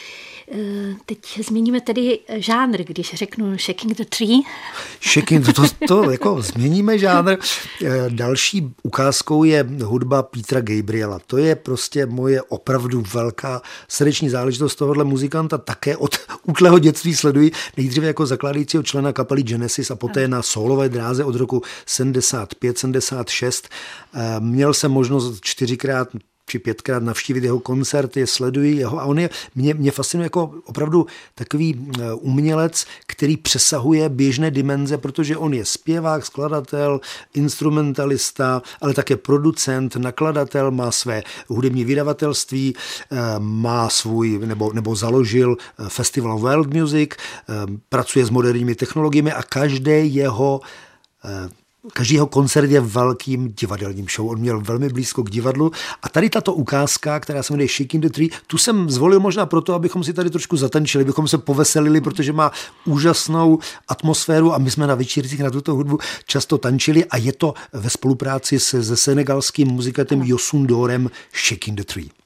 Teď zmíníme tedy žánr, když řeknu Shaking the Tree. Shaking, to jako změníme žánr. Další ukázkou je hudba Petra Gabriela. To je prostě moje opravdu velká srdeční záležitost tohohle muzikanta. Také od útlého dětství sleduji nejdříve jako zakládajícího člena kapely Genesis a poté na solové dráze od roku 75-76. Měl jsem možnost 4krát či 5krát navštívit jeho koncerty, sleduji jeho a on je, mě fascinuje jako opravdu takový umělec, který přesahuje běžné dimenze, protože on je zpěvák, skladatel, instrumentalista, ale také producent, nakladatel, má své hudební vydavatelství, má svůj, nebo založil Festival World Music, pracuje s moderními technologiemi a každý jeho koncert je velkým divadelním show. On měl velmi blízko k divadlu a tady tato ukázka, která se jmenuje Shaking the Tree, tu jsem zvolil možná proto, abychom si tady trošku zatančili, abychom se poveselili, protože má úžasnou atmosféru a my jsme na večírcích na tuto hudbu často tančili a je to ve spolupráci se senegalským muzikantem Youssou N'Dourem Shaking the Tree.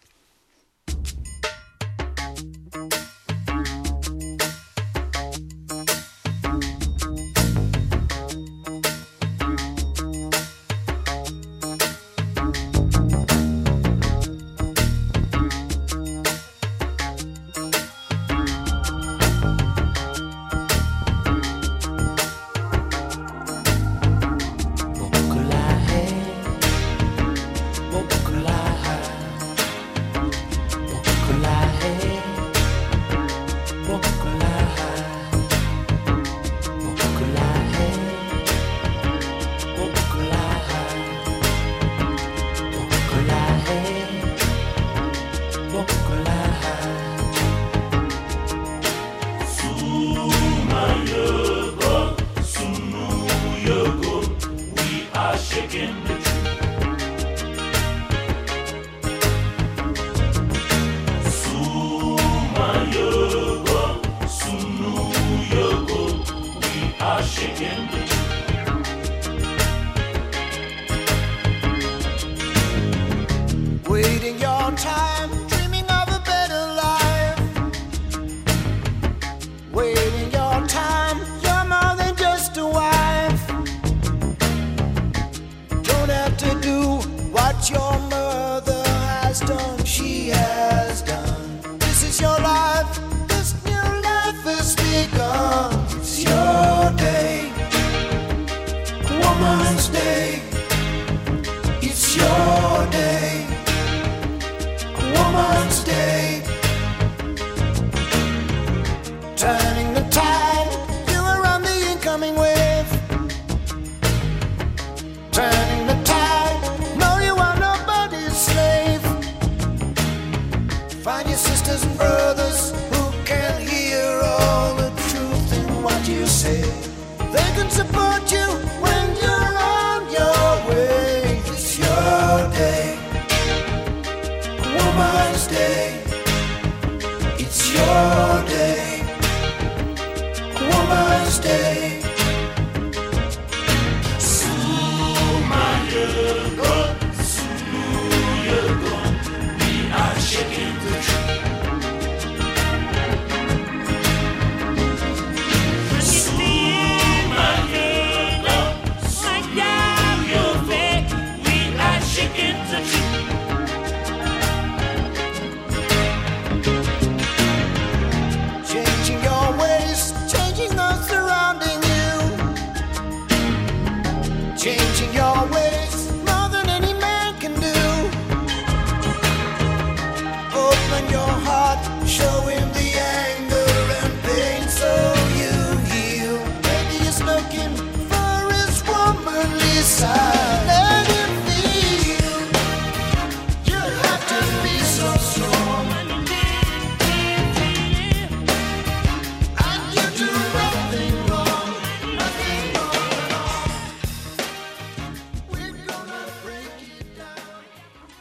Let it feel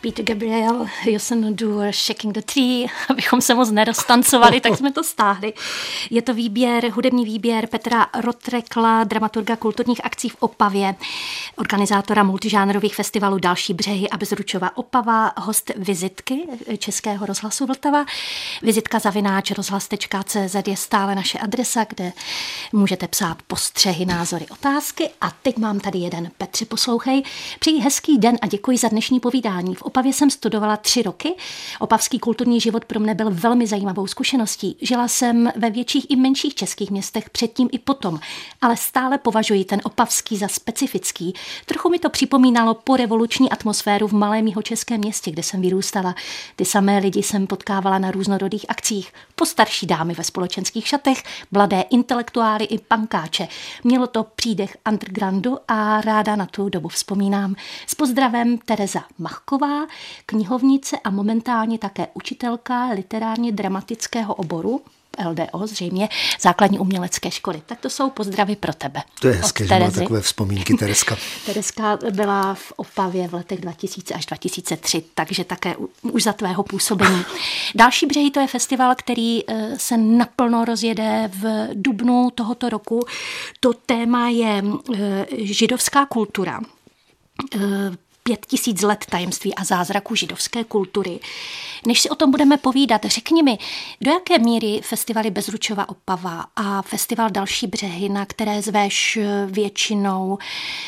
Peter Gabriel, Jocelyn Dur, Shaking the Tree, abychom se moc neroztancovali, tak jsme to stáhli. Je to hudební výběr Petra Rotrekla, dramaturga kulturních akcí v Opavě, organizátora multižánrových festivalů Další břehy a Bezručova Opava, host vizitky Českého rozhlasu Vltava. vizitka@rozhlas.cz je stále naše adresa, kde můžete psát postřehy, názory, otázky. A teď mám tady jeden. Petře, poslouchej. Přeji hezký den a děkuji za dnešní povídání. V Opavě jsem studovala 3 roky. Opavský kulturní život pro mne byl velmi zajímavou zkušeností. Žila jsem ve větších i menších českých městech předtím i potom, ale stále považuji ten opavský za specifický. Trochu mi to připomínalo porevoluční atmosféru v malém jihočeském městě, kde jsem vyrůstala. Ty samé lidi jsem potkávala na různorodých akcích. Postarší dámy ve společenských šatech, mladé intelektuály i pankáče. Mělo to přídech undergroundu a ráda na tu dobu vzpomínám. S pozdravem Tereza Machková, knihovnice a momentálně také učitelka literárně dramatického oboru, LDO zřejmě, základní umělecké školy. Tak to jsou pozdravy pro tebe. To je hezké, že má takové vzpomínky Tereska. Tereska byla v Opavě v letech 2000 až 2003, takže také už za tvého působení. Další břehy, to je festival, který se naplno rozjede v dubnu tohoto roku. To téma je židovská kultura. 5000 let tajemství a zázraku židovské kultury. Než si o tom budeme povídat, řekni mi, do jaké míry festivaly Bezručova Opava a festival Další břehy, na které zveš většinou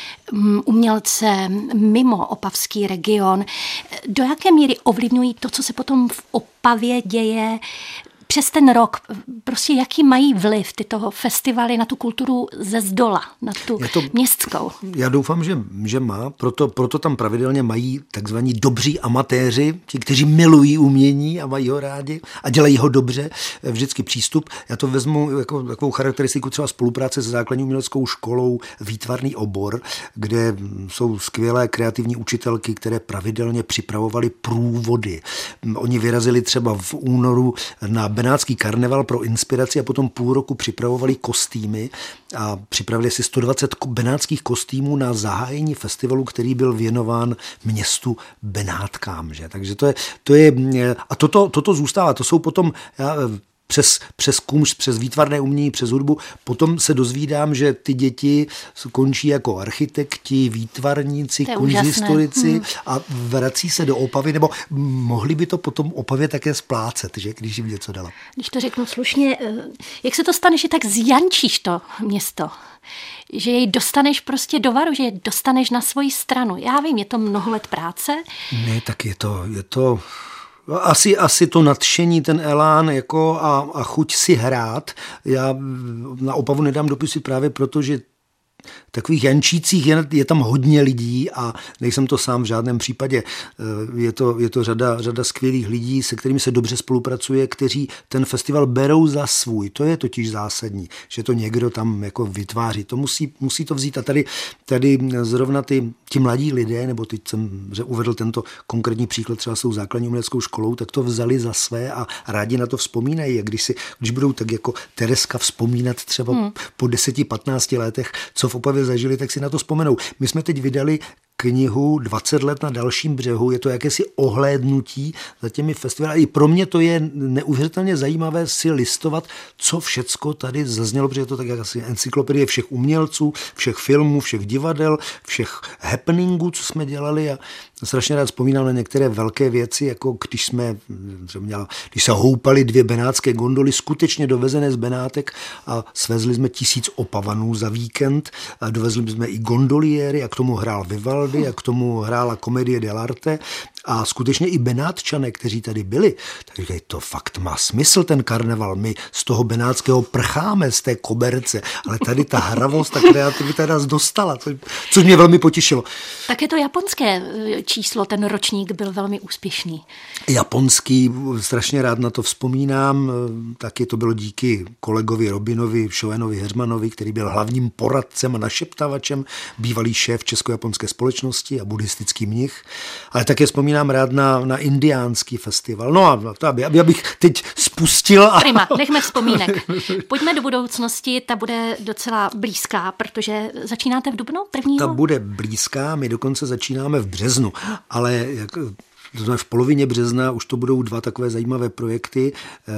umělce mimo opavský region, do jaké míry ovlivňují to, co se potom v Opavě děje přes ten rok, prostě jaký mají vliv tyto festivaly na tu kulturu ze zdola, na tu městskou? Já doufám, že má, proto tam pravidelně mají takzvaní dobří amatéři, ti, kteří milují umění a mají ho rádi a dělají ho dobře, vždycky přístup. Já to vezmu jako takovou charakteristiku třeba spolupráce se základní uměleckou školou Výtvarný obor, kde jsou skvělé kreativní učitelky, které pravidelně připravovaly průvody. Oni vyrazili třeba v únoru na benátský karneval pro inspiraci a potom půl roku připravovali kostýmy a připravili si 120 benátských kostýmů na zahájení festivalu, který byl věnován městu Benátkám. Že? Takže to je a toto zůstává. To jsou potom přes kumš, přes výtvarné umění, přes hudbu. Potom se dozvídám, že ty děti končí jako architekti, výtvarníci, kunsthistorici a vrací se do Opavy, nebo mohli by to potom Opavě také splácet, že, když jim něco dala. Když to řeknu slušně, jak se to stane, že tak zjančíš to město? Že jej dostaneš prostě do varu, že jej dostaneš na svoji stranu. Já vím, je to mnoho let práce. Ne, tak je to asi to nadšení, ten elán jako a chuť si hrát. Já na Opavu nedám dopisy právě proto, že takových jančících je tam hodně lidí a nejsem to sám v žádném případě. Je to řada skvělých lidí, se kterými se dobře spolupracuje, kteří ten festival berou za svůj. To je totiž zásadní, že to někdo tam jako vytváří. To musí to vzít. A tady zrovna ti mladí lidé, nebo teď jsem uvedl tento konkrétní příklad třeba s tou základní uměleckou školou, tak to vzali za své a rádi na to vzpomínají. A když budou tak jako Tereska vzpomínat třeba po 10-15 letech, co v Opavě zažili, tak si na to vzpomenou. My jsme teď vydali knihu 20 let na Dalším břehu. Je to jakési ohlédnutí za těmi festivaly. I pro mě to je neuvěřitelně zajímavé si listovat, co všecko tady zaznělo, protože je to tak jak asi encyklopedie všech umělců, všech filmů, všech divadel, všech happeningů, co jsme dělali a strašně rád vzpomínám na některé velké věci, jako když se houpaly 2 benátské gondoly, skutečně dovezené z Benátek a svezli jsme 1000 Opavanů za víkend a dovezli jsme i gondoliéry a k tomu hrál Vivaldi a k tomu hrála Comedie dell'arte a skutečně i Benátčané, kteří tady byli, tak říkají, to fakt má smysl ten karneval, my z toho benátského prcháme, z té koberce, ale tady ta hravost, ta kreativita nás dostala, což mě velmi potěšilo. Tak je to japonské číslo, ten ročník byl velmi úspěšný. Japonský, strašně rád na to vzpomínám, taky to bylo díky kolegovi Robinovi Šovenovi Heřmanovi, který byl hlavním poradcem a našeptavačem, bývalý šéf Česko-japonské společnosti a buddhistický mnich, ale také vzpomínám rád na indiánský festival. No a to, abych teď spustil. Prima, nechme vzpomínek. Pojďme do budoucnosti, ta bude docela blízká, protože začínáte v dubnu 1. Ta bude blízká, my dokonce začínáme v březnu, ale To znamená, v polovině března už to budou 2 takové zajímavé projekty.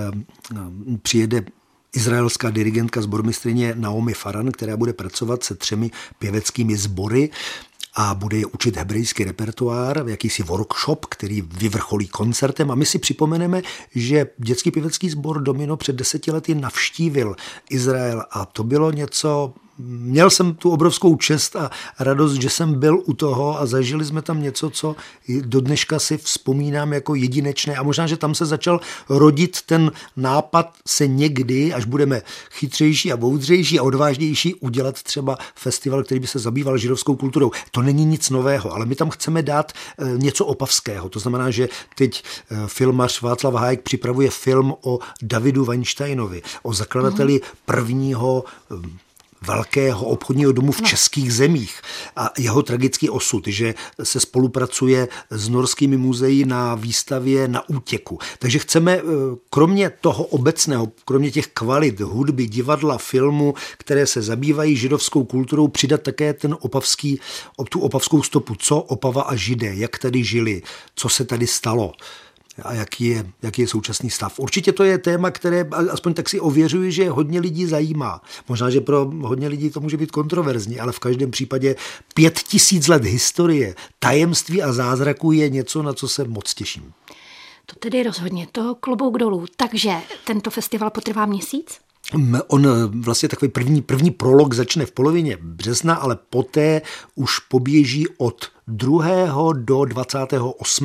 Přijede izraelská dirigentka sbormistryně Naomi Faran, která bude pracovat se 3 pěveckými sbory a bude je učit hebrejský repertoár, jakýsi workshop, který vyvrcholí koncertem. A my si připomeneme, že dětský pěvecký sbor Domino před 10 lety navštívil Izrael a to bylo něco. Měl jsem tu obrovskou čest a radost, že jsem byl u toho a zažili jsme tam něco, co do dneška si vzpomínám jako jedinečné. A možná, že tam se začal rodit ten nápad se někdy, až budeme chytřejší a moudřejší a odvážnější, udělat třeba festival, který by se zabýval židovskou kulturou. To není nic nového, ale my tam chceme dát něco opavského. To znamená, že teď filmař Václav Hájek připravuje film o Davidu Weinsteinovi, o zakladateli prvního velkého obchodního domu v českých zemích a jeho tragický osud, že se spolupracuje s norskými muzeí na výstavě Na útěku. Takže chceme kromě toho obecného, kromě těch kvalit hudby, divadla, filmu, které se zabývají židovskou kulturou, přidat také tu opavskou stopu. Co Opava a Židé, jak tady žili, co se tady stalo a jaký je současný stav. Určitě to je téma, které aspoň tak si ověřuji, že hodně lidí zajímá. Možná, že pro hodně lidí to může být kontroverzní, ale v každém případě 5000 let historie, tajemství a zázraků je něco, na co se moc těším. To tedy rozhodně, to klobouk dolů. Takže tento festival potrvá měsíc? On vlastně takový první prolog začne v polovině března, ale poté už poběží od 2. do 28.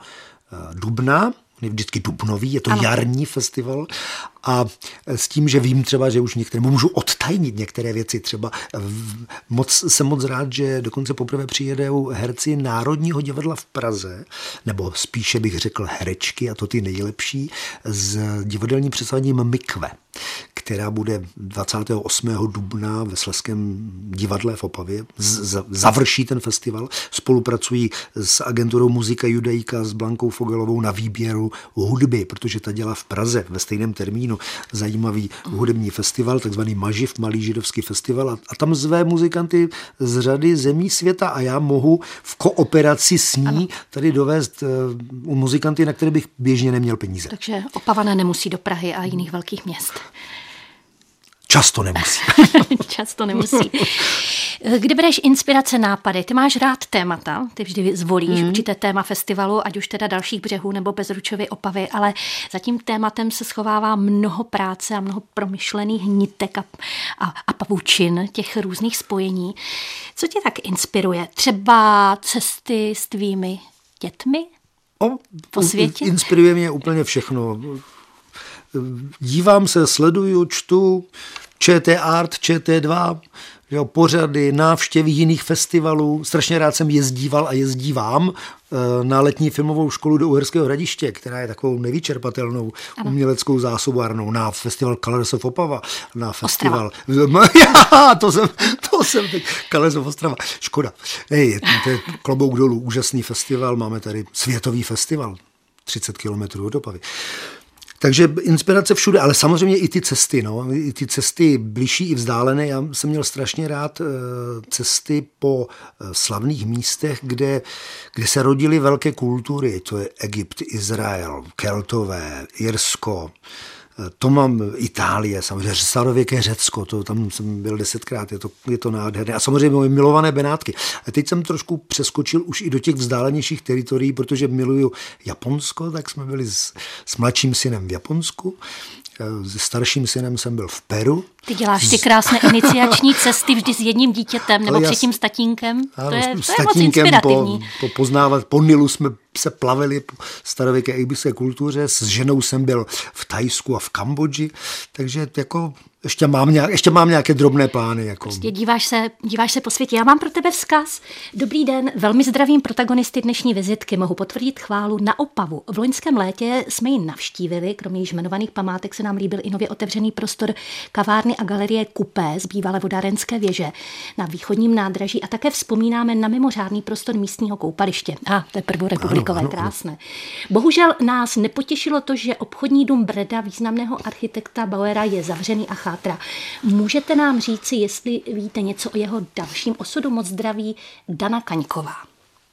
dubna, je vždycky dubnový, je to jarní festival a s tím, že vím třeba, že už můžu odtajnit některé věci, třeba jsem moc rád, že dokonce poprvé přijedou herci Národního divadla v Praze, nebo spíše bych řekl herečky, a to ty nejlepší, s divadelním představením Mikve, která bude 28. dubna ve Slezském divadle v Opavě. Završí ten festival. Spolupracují s agenturou Muzika Judaika s Blankou Fogelovou na výběru hudby, protože ta dělá v Praze ve stejném termínu zajímavý hudební festival, takzvaný Maživ, malý židovský festival. A tam zve muzikanty z řady zemí světa a já mohu v kooperaci s ní tady dovést muzikanty, na které bych běžně neměl peníze. Takže Opavané nemusí do Prahy a jiných velkých měst. Často nemusí. Často nemusí. Kde bereš inspirace, nápady? Ty máš rád témata, ty vždy zvolíš určité téma festivalu, ať už teda Dalších břehů nebo Bezručovy Opavy, ale za tím tématem se schovává mnoho práce a mnoho promyšlených nitek a pavučin, těch různých spojení. Co tě tak inspiruje? Třeba cesty s tvými dětmi po světě? Inspiruje mě úplně všechno. Dívám se, sleduju, čtu ČT Art, ČT2, pořady, návštěvy jiných festivalů. Strašně rád jsem jezdíval a jezdívám na letní filmovou školu do Uherského Hradiště, která je takovou nevyčerpatelnou uměleckou zásobárnou, na festival Colors of Opava, na festival... To jsem teď, Colors of Ostrava. Škoda. To je klobouk dolů, úžasný festival, máme tady světový festival, 30 kilometrů od Opavy. Takže inspirace všude, ale samozřejmě i ty cesty, i ty cesty bližší i vzdálené. Já jsem měl strašně rád cesty po slavných místech, kde se rodily velké kultury. To je Egypt, Izrael, Keltové, Irsko, to mám Itálie, samozřejmě starověké Řecko, tam jsem byl 10krát, je to nádherné. A samozřejmě moje milované Benátky. A teď jsem trošku přeskočil už i do těch vzdálenějších teritorií, protože miluju Japonsko, tak jsme byli s mladším synem v Japonsku. Se starším synem jsem byl v Peru. Ty děláš ty krásné iniciační cesty vždy s jedním dítětem, nebo předtím s tatínkem. Ano, to je moc inspirativní. Po Nilu jsme se plavili po starověké egyptské kultuře, s ženou jsem byl v Thajsku a v Kambodži, takže jako ještě mám nějaké drobné plány. Jako. Prostě díváš se po světě. Já mám pro tebe vzkaz. Dobrý den, velmi zdravím protagonisty dnešní vizitky. Mohu potvrdit chválu na Opavu. V loňském létě jsme ji navštívili, kromě již jmenovaných památek se nám líbil i nově otevřený prostor kavárny a galerie Coupé z bývalé vodárenské věže na východním nádraží a také vzpomínáme na mimořádný prostor místního koupaliště. To je prvorepublikové, krásné. Bohužel nás nepotěšilo to, že obchodní dům Breda, významného architekta Bauera, je zavřený a chátra. Můžete nám říci, jestli víte něco o jeho dalším osudu? Moc zdraví, Dana Kaňková.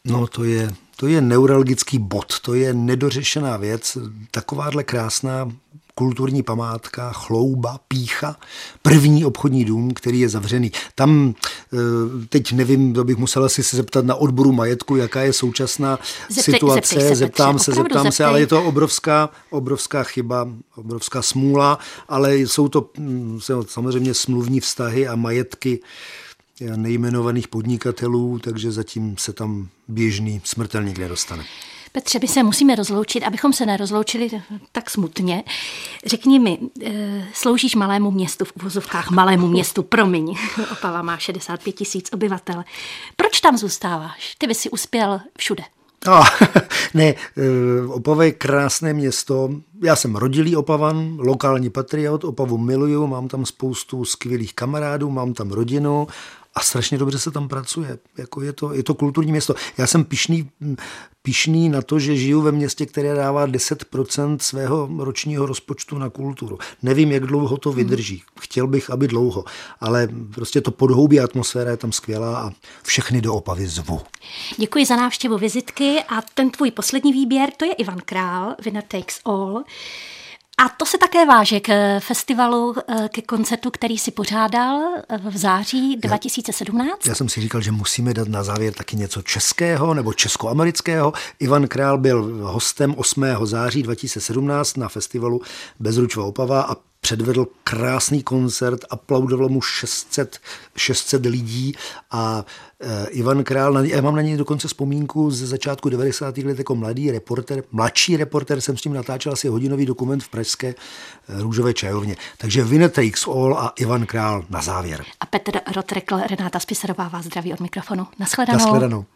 No to je neuralgický bod, to je nedořešená věc, takováhle krásná kulturní památka, Chlouba, Pícha, první obchodní dům, který je zavřený. Tam teď nevím, to bych musela si se zeptat na odboru majetku, jaká je současná situace. Zeptám se, ale je to obrovská chyba, obrovská smůla, ale jsou to samozřejmě smluvní vztahy a majetky nejmenovaných podnikatelů, takže zatím se tam běžný smrtelník nedostane. Petře, my se musíme rozloučit, abychom se nerozloučili tak smutně. Řekni mi, sloužíš malému městu, v uvozovkách malému městu, promiň, Opava má 65 000 obyvatel. Proč tam zůstáváš? Ty by si uspěl všude. Ne, Opava je krásné město. Já jsem rodilý Opavan, lokální patriot, Opavu miluju, mám tam spoustu skvělých kamarádů, mám tam rodinu a strašně dobře se tam pracuje. Jako je to kulturní město. Já jsem pyšný na to, že žiju ve městě, které dává 10% svého ročního rozpočtu na kulturu. Nevím, jak dlouho to vydrží. Chtěl bych, aby dlouho, ale prostě to podhoubí, atmosféra je tam skvělá a všechny do Opavy zvu. Děkuji za návštěvu vizitky a ten tvůj poslední výběr, to je Ivan Král, Winner Takes All. A to se také váže k festivalu, ke koncertu, který si pořádal v září 2017. Já jsem si říkal, že musíme dát na závěr taky něco českého nebo českoamerického. Ivan Král byl hostem 8. září 2017 na festivalu Bezručova Opava a předvedl krásný koncert, aplaudovalo mu 600 lidí a Ivan Král, já mám na něj dokonce vzpomínku ze začátku 90. let jako mladší reporter, jsem s ním natáčel asi hodinový dokument v pražské Růžové čajovně. Takže Winner Takes All a Ivan Král na závěr. A Petr Rotrekl, Renáta Spisarová vás zdraví od mikrofonu. Nashledanou. Nashledanou.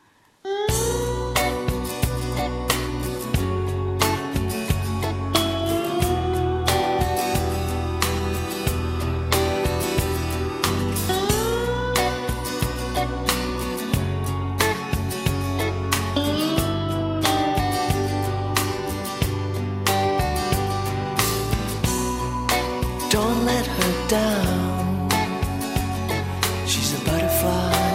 Don't let her down. She's a butterfly.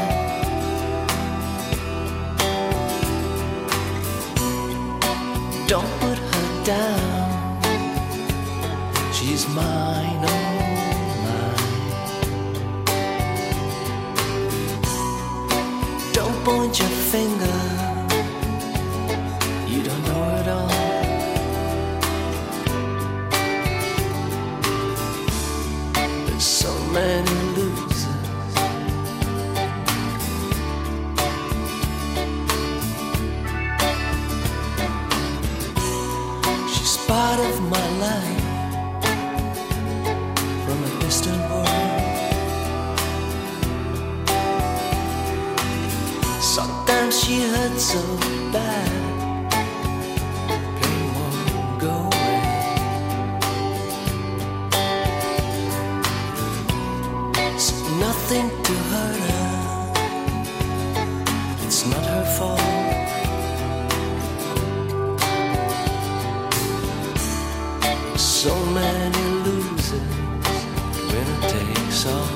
Don't put her down. She's mine, oh mine. Don't point your finger. You don't know her at all. So many losers. She's part of my life from a distant world. Sometimes she hurts so bad, pain won't go away. Nothing to hurt her. It's not her fault. So many losers, winner takes all.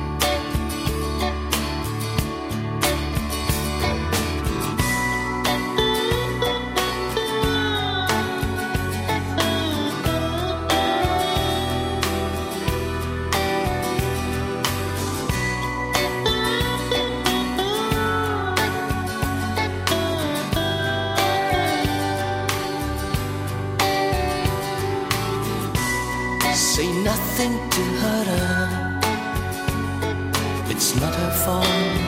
Say nothing to hurt her. It's not her fault.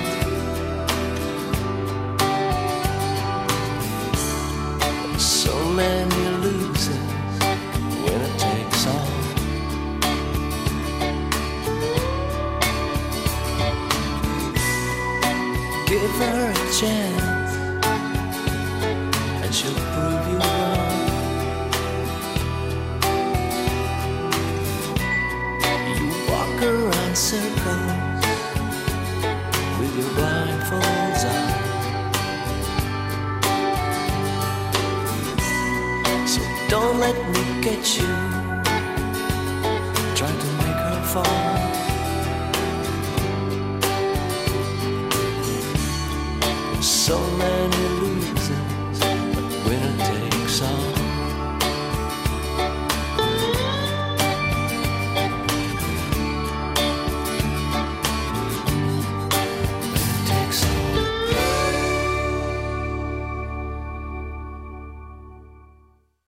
So many losers, winner takes all. Give her a chance and she'll prove you wrong. Around circles with your blindfolds on. So don't let me get you. Try to make her fall. So many